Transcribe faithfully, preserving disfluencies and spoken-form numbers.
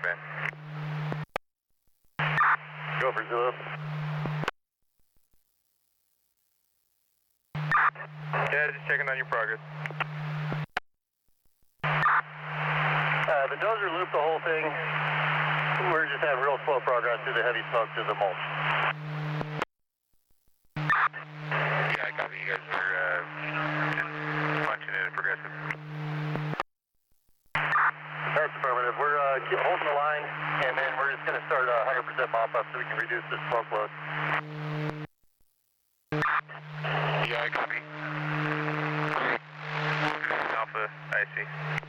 man. Go for Zulu. Yeah, just checking on your progress. Uh, the dozer looped the whole thing. We're just having real slow progress through the heavy smoke to the mulch. Yeah, I copy. You guys are uh, just punching in and progressive. That's affirmative. We're uh, keep holding the line, and then we're just going to start a one hundred percent mop up so we can reduce the smoke load. Yeah, I copy. Alpha, I see.